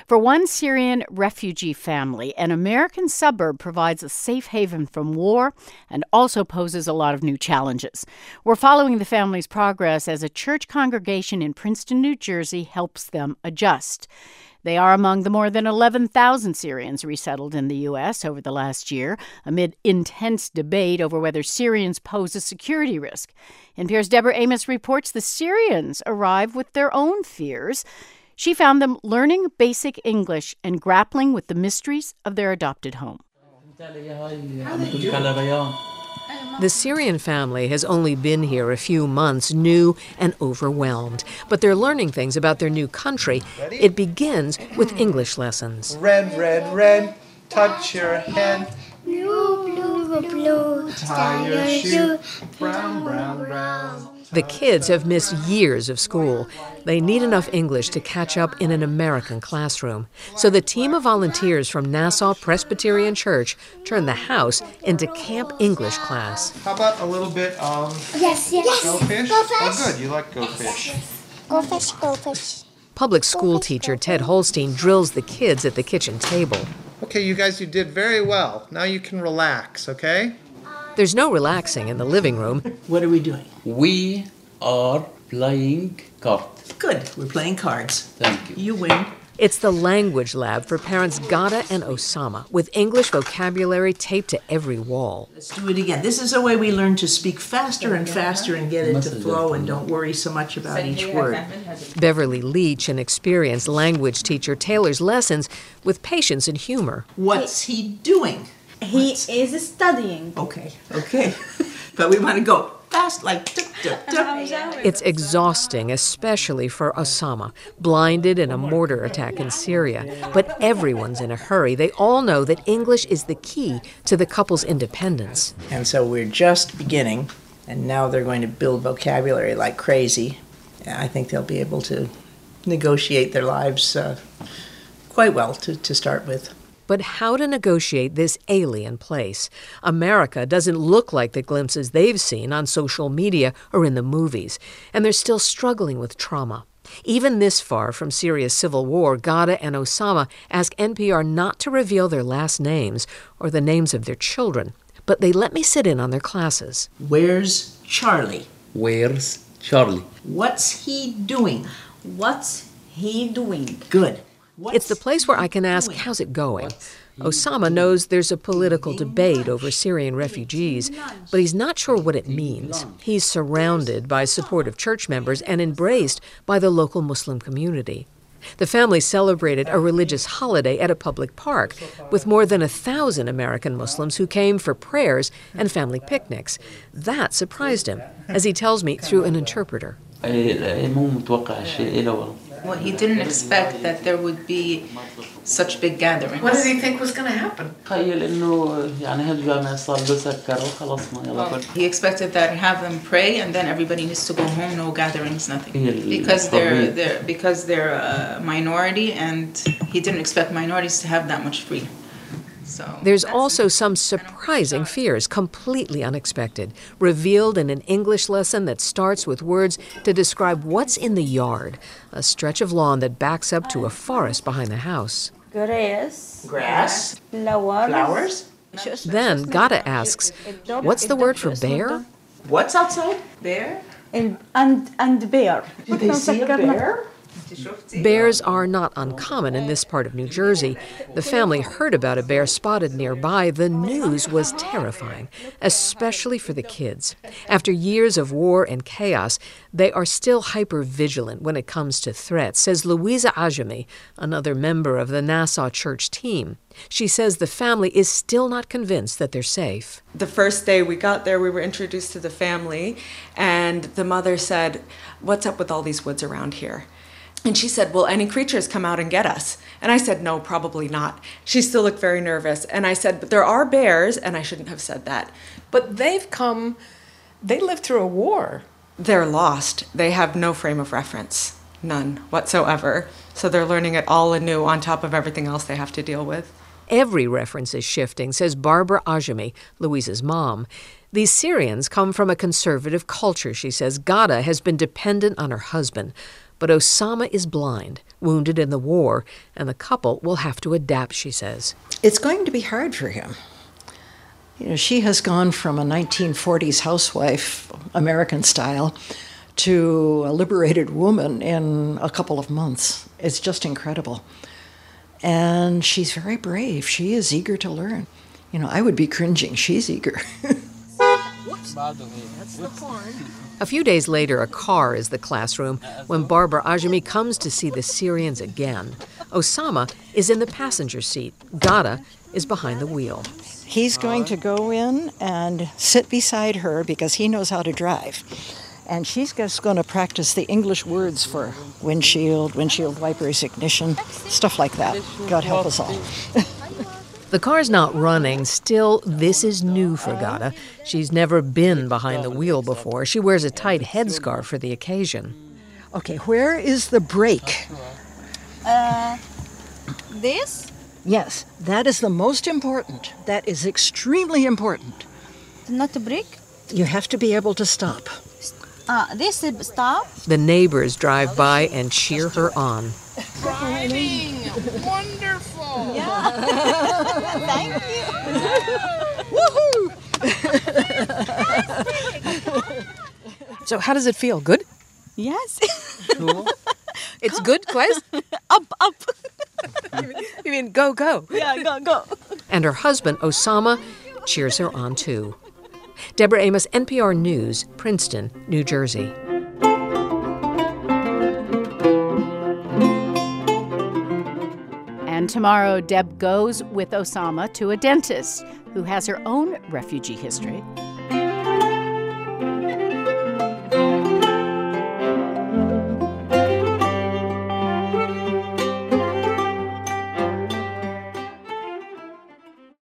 For one Syrian refugee family, an American suburb provides a safe haven from war and also poses a lot of new challenges. We're following the family's progress as a church congregation in Princeton, New Jersey helps them adjust. They are among the more than 11,000 Syrians resettled in the U.S. over the last year, amid intense debate over whether Syrians pose a security risk. NPR's Deborah Amos reports the Syrians arrive with their own fears. She found them learning basic English and grappling with the mysteries of their adopted home. The Syrian family has only been here a few months, new and overwhelmed. But they're learning things about their new country. It begins with English lessons. Red, red, red, touch your hand. Blue, blue, blue, Tie your shoe. Brown, brown, brown. The kids have missed years of school. They need enough English to catch up in an American classroom. So the team of volunteers from Nassau Presbyterian Church turned the house into Camp English class. How about a little bit of Yes. Go fish? Go fish. Oh, good. You like go fish. Go fish, go fish. Public school teacher Ted Holstein drills the kids at the kitchen table. Okay, you guys, you did very well. Now you can relax, okay? There's no relaxing in the living room. What are we doing? We are playing cards. Good. We're playing cards. Thank you. You win. It's the language lab for parents Gada and Osama, with English vocabulary taped to every wall. Let's do it again. This is a way we learn to speak faster and faster and get it to flow and don't worry so much about each word. Beverly Leach, an experienced language teacher, tailors lessons with patience and humor. What's he doing? He is studying. Okay. But we want to go fast, like tuk, tuk, tuk. It's exhausting, especially for Osama, blinded in a mortar attack in Syria. But everyone's in a hurry. They all know that English is the key to the couple's independence. And so we're just beginning, and now they're going to build vocabulary like crazy. I think they'll be able to negotiate their lives quite well to start with. But how to negotiate this alien place? America doesn't look like the glimpses they've seen on social media or in the movies, and they're still struggling with trauma. Even this far from Syria's civil war, Gada and Osama ask NPR not to reveal their last names or the names of their children, but they let me sit in on their classes. Where's Charlie? Where's Charlie? What's he doing? What's he doing? Good. It's the place where I can ask, how's it going? Osama knows there's a political debate over Syrian refugees, but he's not sure what it means. He's surrounded by supportive church members and embraced by the local Muslim community. The family celebrated a religious holiday at a public park with more than 1,000 American Muslims who came for prayers and family picnics. That surprised him, as he tells me through an interpreter. Well, he didn't expect that there would be such big gatherings. What did he think was going to happen? He expected that have them pray and then everybody needs to go home, no gatherings, nothing. Because they're a minority, and he didn't expect minorities to have that much freedom. There's also some surprising fears, completely unexpected, revealed in an English lesson that starts with words to describe what's in the yard, a stretch of lawn that backs up to a forest behind the house. Grass. Flowers. Then Gada asks, what's the word for bear? What's outside? Bear? And bear. Did they see a bear? Bears are not uncommon in this part of New Jersey. The family heard about a bear spotted nearby. The news was terrifying, especially for the kids. After years of war and chaos, they are still hyper-vigilant when it comes to threats, says Louisa Ajami, another member of the Nassau Church team. She says the family is still not convinced that they're safe. The first day we got there, we were introduced to the family, and the mother said, "What's up with all these woods around here?" And she said, "Will any creatures come out and get us?" And I said, "No, probably not." She still looked very nervous. And I said, "But there are bears," and I shouldn't have said that. But they lived through a war. They're lost. They have no frame of reference, none whatsoever. So they're learning it all anew on top of everything else they have to deal with. Every reference is shifting, says Barbara Ajami, Louisa's mom. These Syrians come from a conservative culture, she says. Gada has been dependent on her husband. But Osama is blind, wounded in the war, and the couple will have to adapt, she says. It's going to be hard for him. You know, she has gone from a 1940s housewife, American style, to a liberated woman in a couple of months. It's just incredible. And she's very brave. She is eager to learn. You know, I would be cringing. She's eager. A few days later, a car is the classroom when Barbara Ajami comes to see the Syrians again. Osama is in the passenger seat. Gada is behind the wheel. He's going to go in and sit beside her because he knows how to drive. And she's just going to practice the English words for windshield wipers, ignition, stuff like that. God help us all. The car's not running. Still, this is new for Gada. She's never been behind the wheel before. She wears a tight headscarf for the occasion. Okay, where is the brake? This? Yes, that is the most important. That is extremely important. Not a brake? You have to be able to stop. This is stop. The neighbors drive by and cheer her on. Driving! Wonderful! Yeah. Thank you. Woohoo! So how does it feel? Good? Yes. Cool. It's good, Quest? Up. You mean go, go? Yeah, go. And her husband, Osama, cheers her on too. Deborah Amos, NPR News, Princeton, New Jersey. And tomorrow, Deb goes with Osama to a dentist who has her own refugee history.